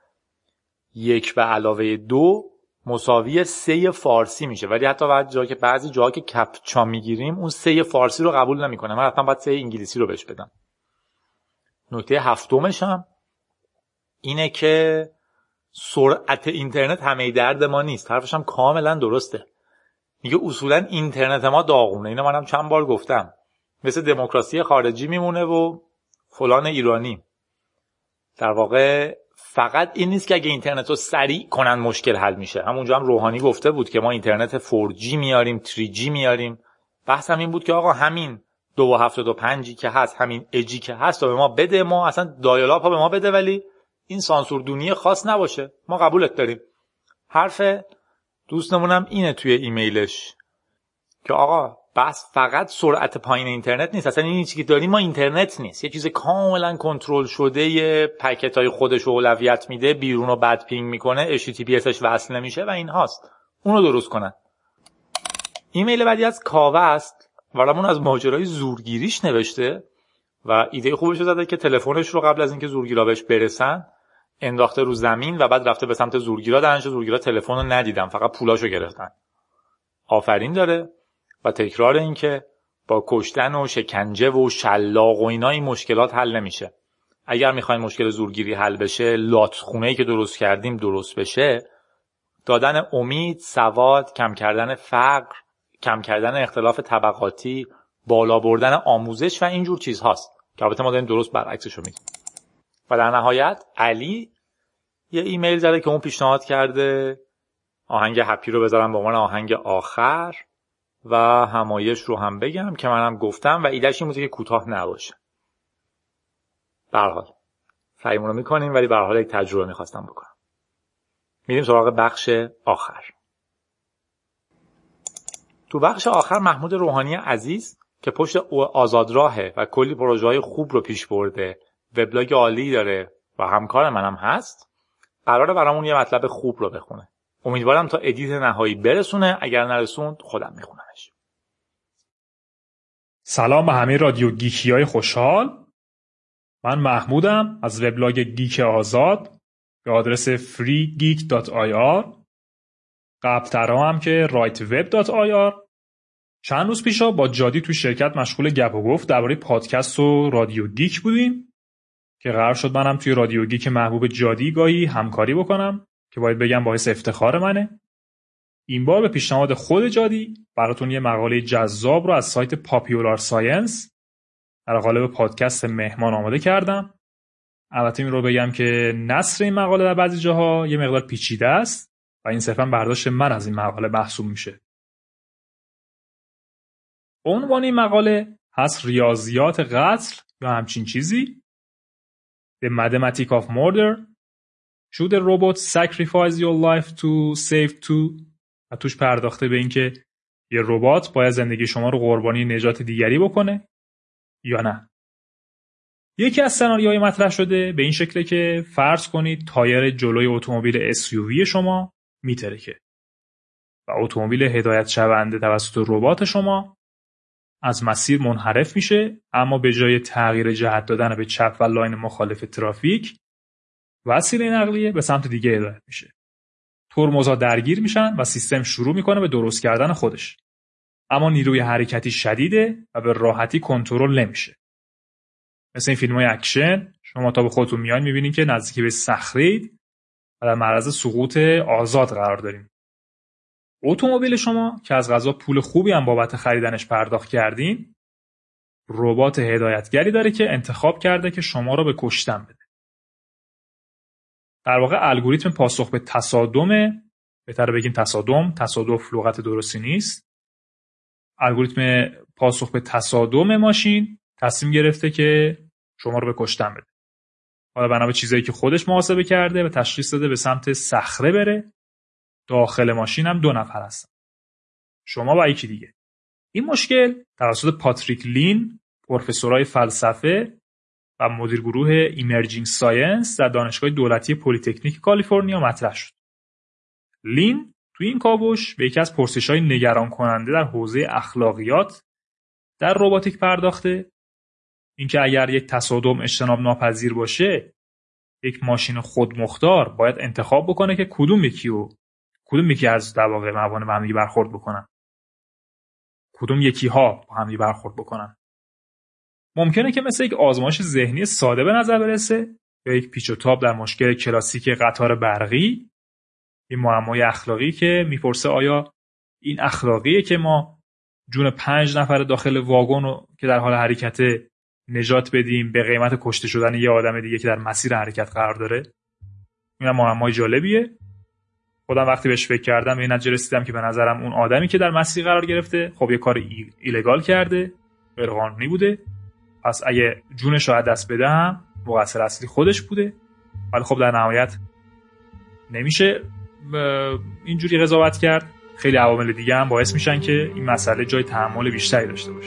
[SPEAKER 3] 1+2 مساوی 3 فارسی میشه، ولی حتی بعضی جاها که کپچا میگیریم اون 3 فارسی رو قبول نمیکنه، من حتما باید 3 انگلیسی رو بهش بدم. نکته 7مش هم اینه که سرعت اینترنت همه درد ما نیست. حرفش هم کاملا درسته. میگه اصولا اینترنت ما داغونه. اینو منم چند بار گفتم، مثل دموکراسی خارجی میمونه و فلان ایرانی. در واقع فقط این نیست که اگه اینترنت رو سریع کنن مشکل حل میشه. همونجا هم روحانی گفته بود که ما اینترنت 4G میاریم، 3G میاریم. بحثم این بود که آقا همین 2.75 که هست، همین اجی که هست و به ما بده، ما اصلا دایالاپ ها به ما بده، ولی این سانسور دونی خاص نباشه، ما قبولت داریم. حرف دوستمونم اینه توی ایمیلش که آقا بس فقط سرعت پایین اینترنت نیست، اصلا این چیزی که داریم ما اینترنت نیست، یه چیز کاملا کنترل شده، یه پکتای خودش اولویت میده، بیرون رو بد پینگ میکنه، HTTPSش وصل نمیشه و این هاست، اونو درست کنن. ایمیل بعدی از کاوه است، ولامون از ماجرای زورگیریش نوشته و ایده خوبش رو زده که تلفنش رو قبل از اینکه زورگیرا بهش برسن انداخته رو زمین و بعد رفته به سمت زورگیرا، درنش زورگیرا تلفن رو ندیدن، فقط پولاشو گرفتن. آفرین داره و تکرار این که با کشتن و شکنجه و شلاق و اینا این مشکلات حل نمیشه. اگر میخواین مشکل زورگیری حل بشه، لاتخونه‌ای که درست کردیم درست بشه، دادن امید، سواد، کم کردن فقر، کم کردن اختلاف طبقاتی، بالا بردن آموزش و اینجور چیزهاست که البته ما داریم درست برعکسش رو میگیم. و در نهایت علی یه ایمیل زده که اون پیشنهاد کرده آهنگ هپی رو بذارم به عنوان آهنگ آخر و همایش رو هم بگم که منم گفتم و ایدهش این بوده که کوتاه نباشه. به هر حال سعیمون رو میکنیم، ولی به هر حال یک تجربه میخواستم بکنم. میریم سراغ بخش آخر. تو بخش آخر محمود روحانی عزیز که پشت آزادراهه و کلی پروژه‌های خوب رو پیش برده، وبلاگ عالی داره و همکار منم هست، قراره برامون یه مطلب خوب رو بخونه. امیدوارم تا ادیت نهایی برسونه، اگر نرسوند خودم میخونمش.
[SPEAKER 5] سلام به همه رادیو گیکیای خوشحال. من محمودم از وبلاگ گیک آزاد به آدرس freegeek.ir. قبل‌ترها هم که rightweb.ir. چند روز پیشا با جادی تو شرکت مشغول گپ و گفت درباره پادکست و رادیو گیک بودیم که قرار شد منم توی رادیو گیک محبوب جادی گاهی همکاری بکنم که باید بگم باعث افتخار منه. این بار به پیشنهاد خود جادی براتون یه مقاله جذاب رو از سایت پاپیولار ساینس در قالب پادکست مهمان آماده کردم. البته این رو بگم که نثر این مقاله در بعضی جاها یه مقدار پیچیده است و این صرفاً برداشت من از این مقاله محسوب میشه. عنوان این مقاله هست ریاضیات قتل یا همچین چیزی. The Mathematics of Murder. Should a robot sacrifice your life to save two؟ و توش پرداخته به این که یه ربات باید زندگی شما رو قربانی نجات دیگری بکنه یا نه. یکی از سناریوهای مطرح شده به این شکله که فرض کنید تایر جلوی اتومبیل SUV شما میترکه و اتومبیل هدایت شونده توسط ربات شما از مسیر منحرف میشه، اما به جای تغییر جهت دادن به چپ و لاین مخالف ترافیک، وسیله نقلیه به سمت دیگه هدایت میشه. ترمزها درگیر میشن و سیستم شروع میکنه به درست کردن خودش. اما نیروی حرکتی شدیده و به راحتی کنترل نمیشه. مثل این فیلم‌های اکشن شما تا به خودتون میان میبینین که نزدیکی به صخره‌اید و در معرض سقوط آزاد قرار دارین. اتومبیل شما که از قضا پول خوبی هم بابت خریدنش پرداخت کردین، ربات هدایتگری داره که انتخاب کرده که شما رو به کشتن بده. در واقع الگوریتم پاسخ به تصادم، بهتره بگیم تصادف لغت درستی نیست. الگوریتم پاسخ به تصادم ماشین تصمیم گرفته که شما رو به کشتن بده. حالا بنا به چیزایی که خودش محاسبه کرده و تشخیص داده به سمت صخره بره. داخل ماشین هم 2 نفر هستن، شما و یکی دیگه. این مشکل توسط پاتریک لین، پروفسورای فلسفه و مدیر گروه ایمرجینگ ساینس در دانشگاه دولتی پلی‌تکنیک کالیفرنیا مطرح شد. لین توی این کاوش به یکی از پرسش‌های نگران کننده در حوزه اخلاقیات در روباتیک پرداخته. اینکه اگر یک تصادم اجتناب ناپذیر باشه، یک ماشین خودمختار باید انتخاب بکنه که کدوم یکی از در واقع موانع با هم برخورد بکنن. کدوم یکی ها با هم برخورد بکنن. ممکنه که مثل یک آزمایش ذهنی ساده به نظر برسه یا یک پیچ و تاب در مشکل کلاسیک قطار برقی، این معمای اخلاقی که میپرسه آیا این اخلاقیه که ما جون 5 نفر داخل واگن رو که در حال حرکت نجات بدیم به قیمت کشته شدن یه آدم دیگه که در مسیر حرکت قرار داره. این معمای جالبیه. خودم وقتی بهش فکر کردم به این نتیجه رسیدم که به نظرم اون آدمی که در مسیر قرار گرفته خب یه کار ایلگال کرده، غیر قانونی بوده، پس اگه جونش رو از دست بده هم مقصر اصلی خودش بوده. ولی خب در نهایت نمیشه اینجوری قضاوت کرد. خیلی عوامل دیگه هم باعث میشن که این مسئله جای تأمل بیشتری داشته باشه.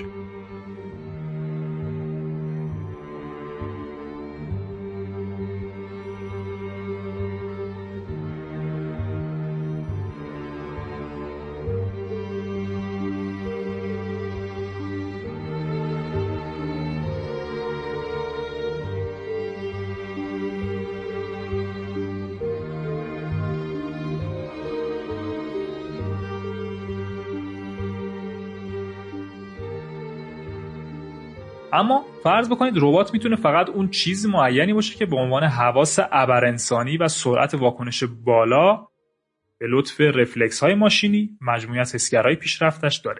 [SPEAKER 5] اما فرض بکنید ربات میتونه فقط اون چیز معینی باشه که به عنوان حواس ابرانسانی و سرعت واکنش بالا به لطف رفلکس های ماشینی مجموعی از حسگرهای پیشرفتش داره.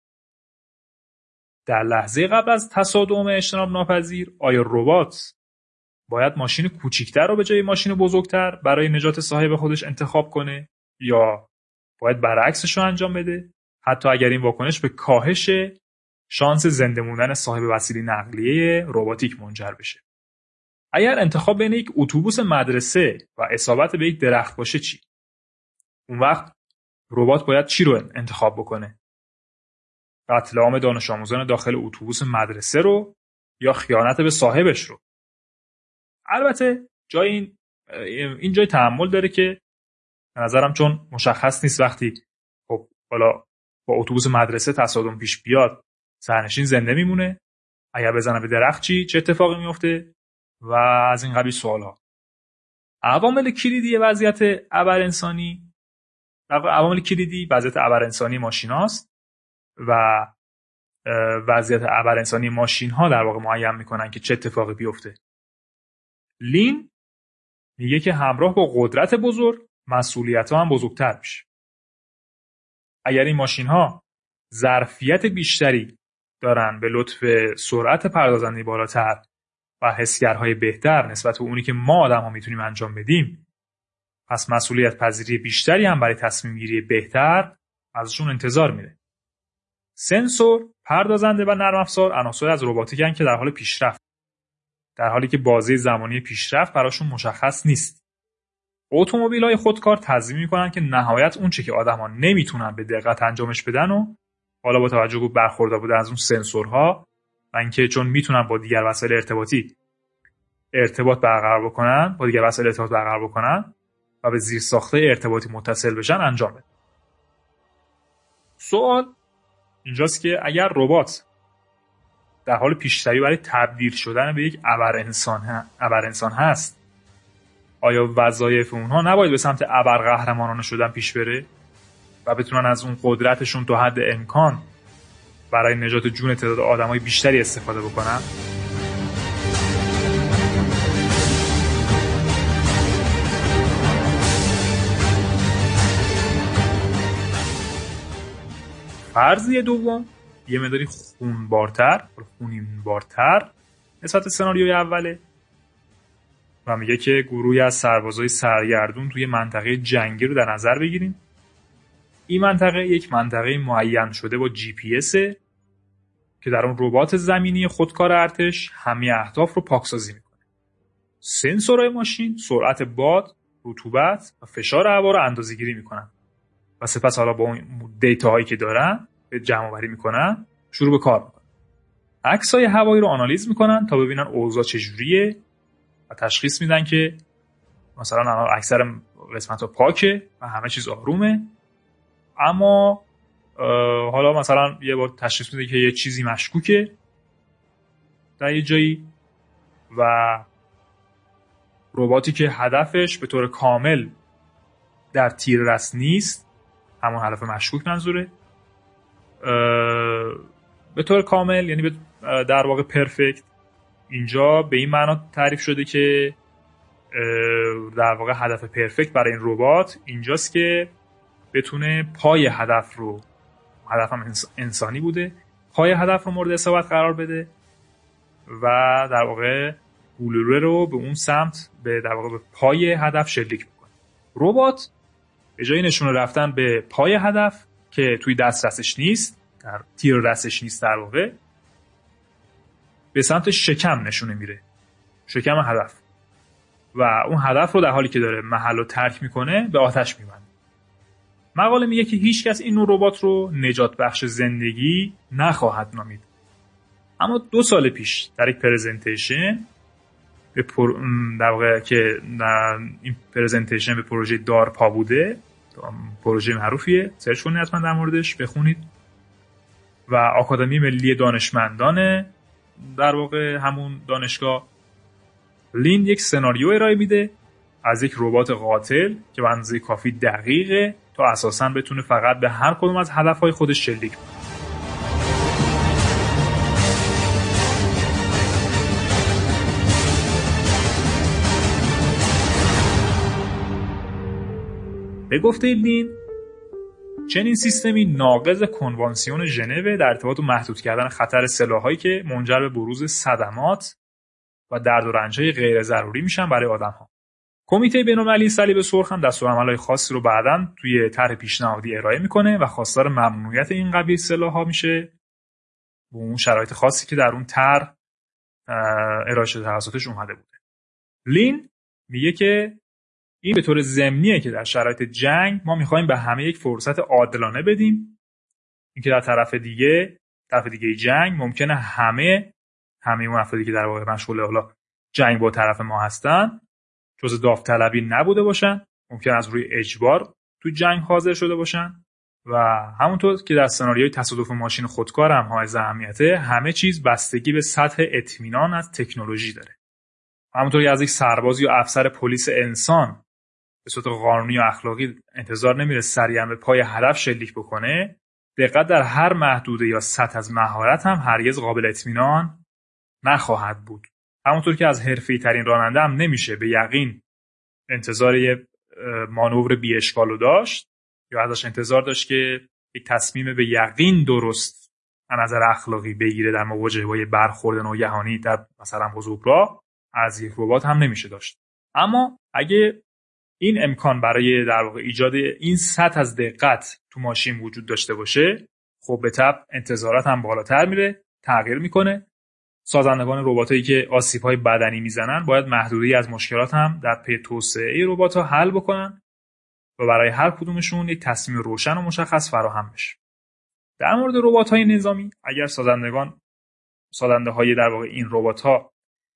[SPEAKER 5] در لحظه قبل از تصادم اجتناب ناپذیر آیا ربات باید ماشین کوچیکتر رو به جای ماشین بزرگتر برای نجات صاحب خودش انتخاب کنه یا باید برعکسش رو انجام بده، حتی اگر این واکنش به کاهش شانس زنده موندن صاحب وسیله نقلیه رباتیک منجر بشه؟ اگر انتخاب بین یک اتوبوس مدرسه و اصابت به یک درخت باشه چی؟ اون وقت ربات باید چی رو انتخاب بکنه؟ قتل عام دانش آموزان داخل اتوبوس مدرسه رو یا خیانت به صاحبش رو؟ البته جای این جای تأمل داره که به نظرم چون مشخص نیست وقتی خب حالا با اتوبوس مدرسه تصادم پیش بیاد سرنشین زنده میمونه، اگر بزنه به درخت چه اتفاقی میفته و از این قبیل سوالها. عوامل کلیدی وضعیت ابرانسانی ماشیناست و وضعیت ابرانسانی ماشین ها در واقع معین میکنن که چه اتفاقی بیفته. لین میگه که همراه با قدرت بزرگ مسئولیت ها هم بزرگتر میشه. اگر این ماشین ها ظرفیت بیشتری دارن به لطف سرعت پردازنده بالاتر و حسگرهای بهتر نسبت به اونی که ما آدم ها میتونیم انجام بدیم، پس مسئولیت پذیری بیشتری هم برای تصمیم گیری بهتر ازشون انتظار میره. سنسور، پردازنده و نرم افزار عناصر از رباتیکن که در حال پیشرفت، در حالی که بازه زمانی پیشرفت براشون مشخص نیست. اتومبیل‌های خودکار تضمین میکنن که نهایت اون چه که آدما نمیتونن به دقت انجامش بدن و حالا با توجه به برخوردار بودن از اون سنسورها و اینکه چون میتونن با دیگر وسایل ارتباط برقرار بکنن و به زیرساخت‌های ارتباطی متصل بشن انجام بدن. سوال اینجاست که اگر ربات در حال پیشروی برای تبدیل شدن به یک ابرانسان هست، آیا وظایف اونها نباید به سمت ابرقهرمانانه شدن پیش بره و بتونن از اون قدرتشون تا حد امکان برای نجات جون تعداد آدمای بیشتری استفاده بکنن؟ فرضیه دوم یه مقداری خونین‌بارتر نسبت سناریوی اوله و میگه که گروهی از سربازای سرگردون توی منطقه جنگی رو در نظر بگیریم. این منطقه یک منطقه معین شده با GPS که در اون ربات زمینی خودکار ارتش همه اهداف رو پاکسازی میکنه. سنسورهای ماشین سرعت باد، رطوبت و فشار هوا رو اندازه‌گیری میکنن و سپس حالا با اون دیتاهایی که دارن به جمع آوری میکنن شروع به کار میکنن. عکسای هوایی رو آنالیز میکنن تا ببینن اوضاع چجوریه و تشخیص میدن که مثلا اکثر قسمت‌ها پاکه و همه چیز آرومه، اما حالا مثلا یه بار تشخیص میده که یه چیزی مشکوکه در یه جایی و رباتی که هدفش به طور کامل در تیررس نیست، همون هدف مشکوک منظوره، به طور کامل یعنی در واقع پرفکت، اینجا به این معنا تعریف شده که در واقع هدف پرفکت برای این ربات اینجاست که بتونه پای هدف رو، هدف هم انسانی بوده، پای هدف رو مورد اصابت قرار بده و در واقع گلوله رو به اون سمت به در واقع به پای هدف شلیک بکنه. ربات به جای نشونه رفتن به پای هدف که توی دسترسش نیست، در تیر رسش نیست، در واقع به سمت شکم نشونه میره، شکم هدف، و اون هدف رو در حالی که داره محل رو ترک میکنه به آتش میبنده. مقاله میگه که هیچ کس این نوع ربات رو نجات بخش زندگی نخواهد نامید. اما 2 سال پیش در یک پرزنتیشن در واقع که این پرزنتیشن به پروژه دارپا بوده، پروژه معروفیه، سرچ کنید حتما در موردش بخونید، و آکادمی ملی دانشمندان در واقع همون دانشگاه، لین یک سناریو ارائه میده از یک ربات قاتل که به اندازه کافی دقیقه تا اساساً بتونه فقط به هر کدوم از هدفهای خودش شلیک کنه. به گفته لین چنین سیستمی ناقض کنوانسیون ژنو در ارتباط با محدود کردن خطر سلاح‌هایی که منجر به بروز صدمات و درد و رنج‌های غیر ضروری میشن برای آدم‌ها. کمیته بین‌المللی صلیب سرخ هم دستورالعمل‌های خاصی رو بعداً توی طرح پیشنهادی ارائه میکنه و خواستار ممنوعیت این قبیل سلاح‌ها میشه با اون شرایط خاصی که در اون طرح ارائه شده توسطش اومده بوده. لین میگه که این به طور ضمنیه که در شرایط جنگ ما میخوایم به همه یک فرصت عادلانه بدیم، اینکه در طرف دیگه جنگ ممکنه همه اون افرادی که در واقع مشغول حالا جنگ با طرف ما هستن جز داوطلبی نبوده باشن، ممکن از روی اجبار تو جنگ حاضر شده باشن و همونطور که در سناریوی تصادف ماشین خودکار هم حائز اهمیته، همه چیز بستگی به سطح اطمینان از تکنولوژی داره. همونطور که از یک سرباز یا افسر پلیس انسان به صورت قانونی و اخلاقی انتظار نمیره سریعا به پای هدف شلیک بکنه، دقت در هر محدوده یا سطح از مهارت هم هرگز قابل اطمینان نخواهد بود. همونطور که از حرفه‌ای ترین راننده هم نمیشه به یقین انتظار یه مانور بی اشکالو داشت یا ازش انتظار داشت که یک تصمیم به یقین درست از نظر اخلاقی بگیره در مواجهه با یه برخورد ناگهانی در مثلا بزرگراه، از یک ربات هم نمیشه داشت. اما اگه این امکان برای در واقع ایجاد این سطح از دقت تو ماشین وجود داشته باشه، خب به تبع انتظارات هم بالاتر میره، تغییر میکنه. سازندگان رباتایی که آسیب‌های بدنی میزنن باید محدودی از مشکلات هم در پی توسعه ربات‌ها حل بکنن و برای هر کدومشون یک تصمیم روشن و مشخص فراهم بشه. در مورد ربات‌های نظامی، اگر سازنده‌های در واقع این ربات‌ها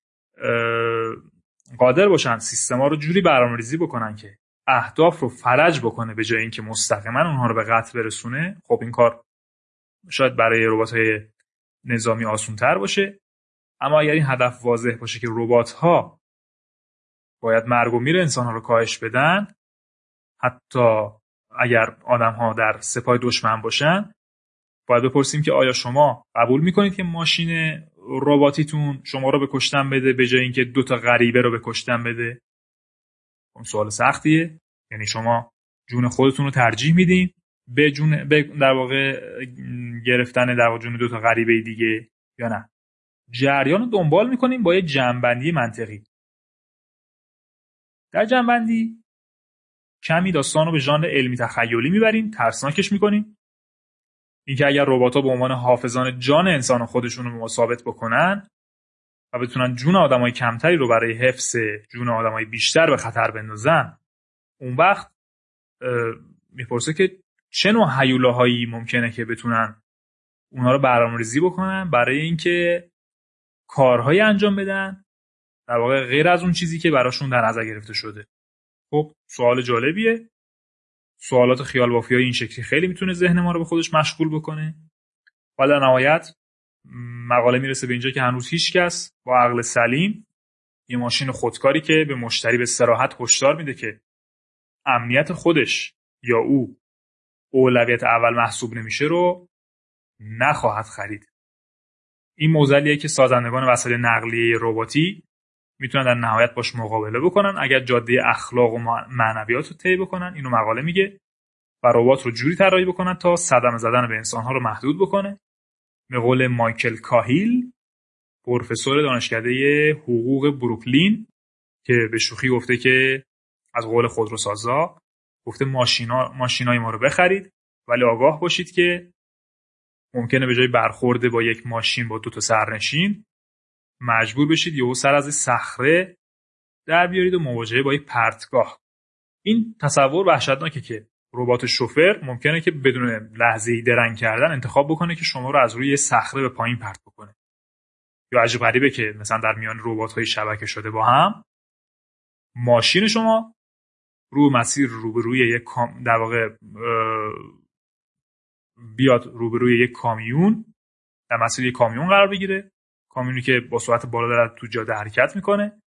[SPEAKER 5] قادر باشن سیستما رو جوری برنامه‌ریزی بکنن که اهداف رو فرج بکنه به جای اینکه مستقیما اونها رو به قتل برسونه، خب این کار شاید برای ربات‌های نظامی آسان‌تر باشه. اما اگر این هدف واضح باشه که ربات‌ها باید مرگ و میر انسان‌ها رو کاهش بدن، حتی اگر آدم‌ها در سپاه دشمن باشن، باید بپرسیم که آیا شما قبول می‌کنید که ماشین رباتیتون شما رو به کشتن بده به جای اینکه 2 تا غریبه رو به کشتن بده؟ اون سوال سختیه. یعنی شما جون خودتون رو ترجیح میدین به جون در واقع گرفتن در واقع جون 2 تا غریبه دیگه یا نه؟ جریان رو دنبال میکنیم با یه جمع‌بندی منطقی. در جمع‌بندی کمی داستان رو به ژانر علمی تخیلی میبریم، ترسناکش میکنیم. اینکه اگر ربات‌ها به عنوان حافظان جان انسان خودشون رو ثابت بکنن و بتونن جون آدمای کمتری رو برای حفظ جون آدمای بیشتر به خطر بندازن، اون وقت میپرسه که چه نوع هیولاهایی ممکنه که بتونن اونا رو برنامه‌ریزی بکنن برای اینکه کارهایی انجام بدن در واقع غیر از اون چیزی که براشون در نظر گرفته شده. خب سوال جالبیه. سوالات خیال بافیای این شکلی خیلی میتونه ذهن ما رو به خودش مشغول بکنه. و در نهایت مقاله میرسه به اینجا که هنوز هیچ کس با عقل سلیم یه ماشین خودکاری که به مشتری به صراحت هشدار میده که امنیت خودش یا او اولویت اول محسوب نمیشه رو نخواهد خرید. این معضلیه که سازندگان وسایل نقلیه رباتی میتونن در نهایت باش مقابله بکنن اگر جاده اخلاق و معنویات رو طی بکنن. اینو مقاله میگه. و ربات رو جوری طراحی بکنن تا صدمه زدن به انسان‌ها رو محدود بکنه. به قول مایکل کاهیل، پروفسور دانشکده حقوق بروکلین، که به شوخی گفته که از قول خودروسازا گفته ماشینای ما رو بخرید ولی آگاه باشید که ممکنه به جای برخورد با یک ماشین با 2 تا سرنشین مجبور بشید یهو سر از صخره در بیارید و مواجهه با یک پرتگاه. این تصور وحشتناکه که ربات شوفر ممکنه که بدون لحظه‌ای درنگ کردن انتخاب بکنه که شما رو از روی یه صخره به پایین پرت بکنه. یا عجیب غریبه که مثلا در میان ربات‌های شبکه شده با هم ماشین شما رو مسیر روبروی یک در واقع بیاد روبروی یک کامیون، در مسیر یک کامیون قرار بگیره، کامیونی که با سرعت بالا داره تو جاده حرکت میکنه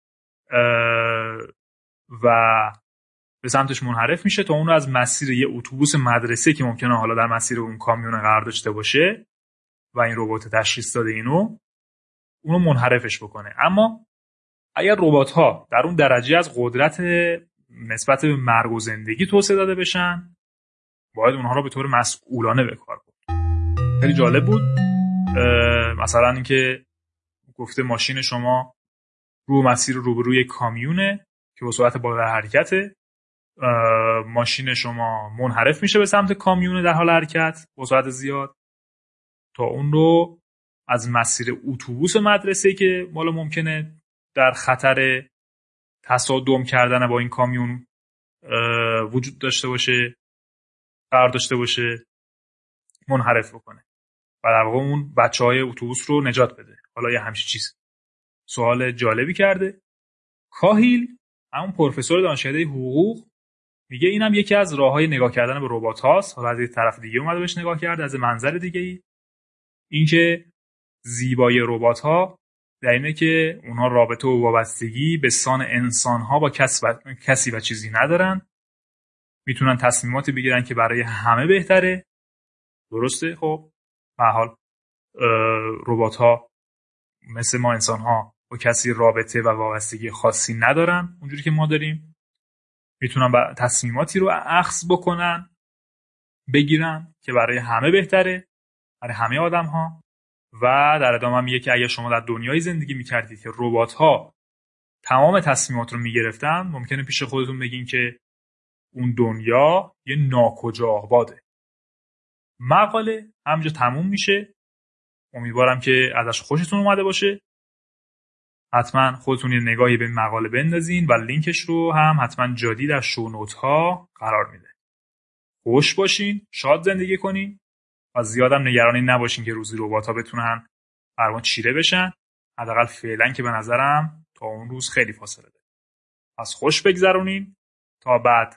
[SPEAKER 5] و به سمتش منحرف میشه تا اون رو از مسیر یه اتوبوس مدرسه که ممکنه حالا در مسیر اون کامیون قرار داشته باشه و این ربات تشخیص داده اونو منحرفش بکنه. اما اگر ربات‌ها در اون درجه از قدرت نسبت به مرگ و زندگی توسعه داده بشن، باید اونها رو به طور مسئولانه به کار برد. خیلی جالب بود. مثلا اینکه گفته ماشین شما رو مسیر روبروی کامیونه که با سرعت بالا در حرکته، ماشین شما منحرف میشه به سمت کامیون در حال حرکت با سرعت زیاد تا اون رو از مسیر اتوبوس مدرسه که مالا ممکنه در خطر تصادم کردن با این کامیون وجود داشته باشه، قرار داشته باشه، منحرف بکنه و در واقع اون بچهای اتوبوس رو نجات بده. حالا یه همچین چیز سوال جالبی کرده. کاهیل، همون پروفسور دانشکده حقوق، میگه اینم یکی از راههای نگاه کردن به ربات هاست. حالا از یه طرف دیگه اومده بهش نگاه کرده، از منظر دیگه ای، اینکه زیبایی ربات ها در اینه که اونها رابطه و وابستگی به سان انسان ها با کسی و چیزی ندارن، میتونن تصمیماتی بگیرن که برای همه بهتره. درسته؟ خب به هر حال ربات ها مثل ما انسان ها با کسی رابطه و وابستگی خاصی ندارن اونجوری که ما داریم. میتونن تصمیماتی رو اخذ بکنن، بگیرن که برای همه بهتره، برای همه آدم ها. و در ادامه هم میگه که اگه شما در دنیای زندگی میکردید که ربات ها تمام تصمیمات رو میگرفتن، ممکنه پیش خودتون بگین که اون دنیا یه ناکجا آباده. مقاله همینجا تموم میشه. امیدوارم که ازش خوشتون اومده باشه. حتما خودتون یه نگاهی به مقاله بندازین و لینکش رو هم حتما جادی در شونوت ها قرار میده. خوش باشین، شاد زندگی کنین و زیادم نگرانی نباشین که روزی ربات‌ها بتونن برام چیره بشن. حداقل فعلا که به نظرم تا اون روز خیلی فاصله داره. پس خوش بگذرونین تا بعد.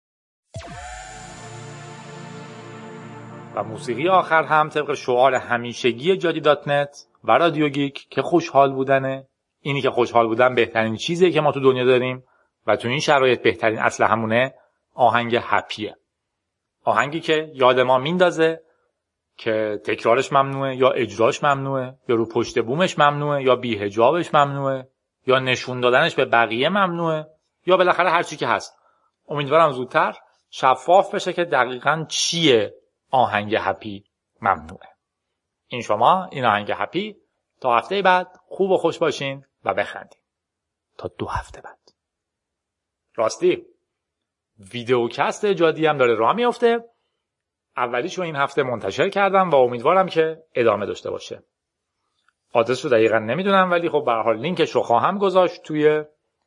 [SPEAKER 3] و موسیقی آخر هم طبق شعار همیشگی جادی دات نت و رادیو گیک که خوشحال بودنه. اینی که خوشحال بودن بهترین چیزیه که ما تو دنیا داریم و تو این شرایط بهترین اسلحه‌مونه آهنگ هپیه. آهنگی که یاد ما میندازه که تکرارش ممنوعه یا اجراش ممنوعه یا رو پشت بومش ممنوعه یا بی‌حجابش ممنوعه یا نشون دادنش به بقیه ممنوعه یا بالاخره هر چی که هست. امیدوارم زودتر شفاف بشه که دقیقاً چیه آهنگ هپی ممنوعه. این شما، این آهنگ هپی. تا هفته بعد خوب و خوش باشین و بخندین. تا 2 هفته بعد. راستی ویدیوکست جادی هم داره راه میفته. اولیشو این هفته منتشر کردم و امیدوارم که ادامه داشته باشه. آدرس رو دقیقا نمیدونم ولی خب به هر حال لینکش رو خواهم گذاشت توی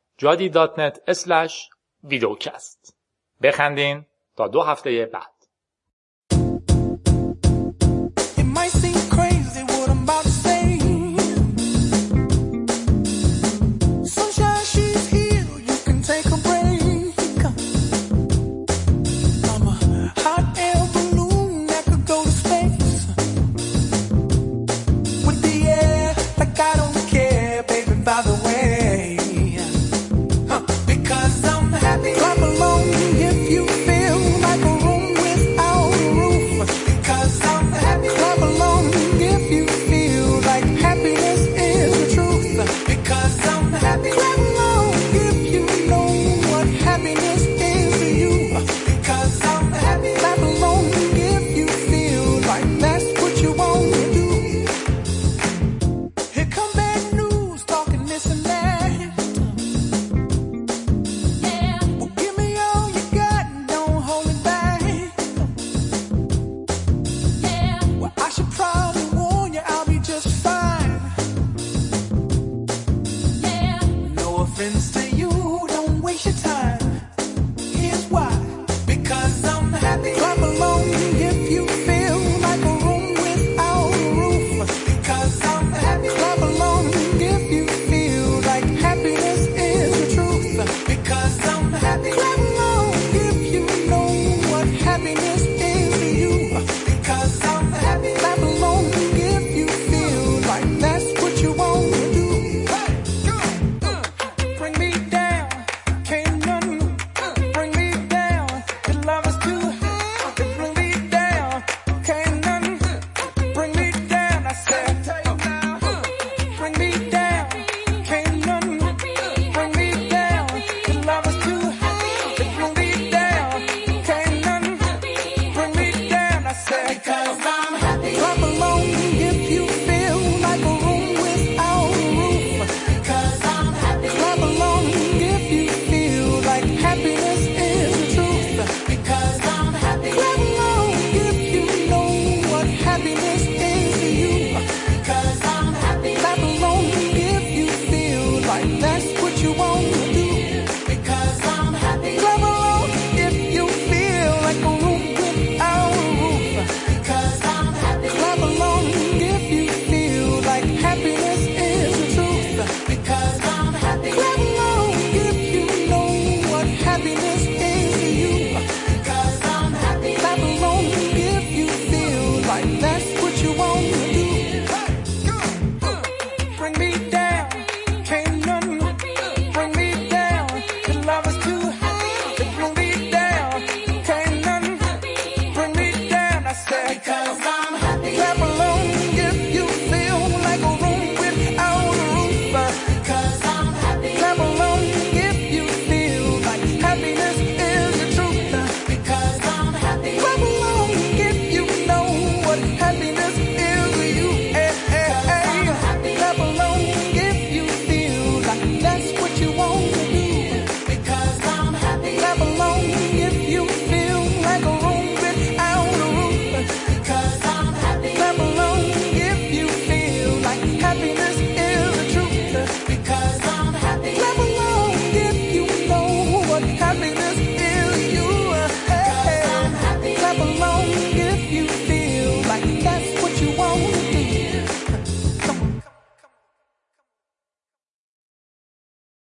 [SPEAKER 3] jadi.net/videocast. بخندین تا 2 هفته بعد.
[SPEAKER 6] Friends to you, don't waste your time.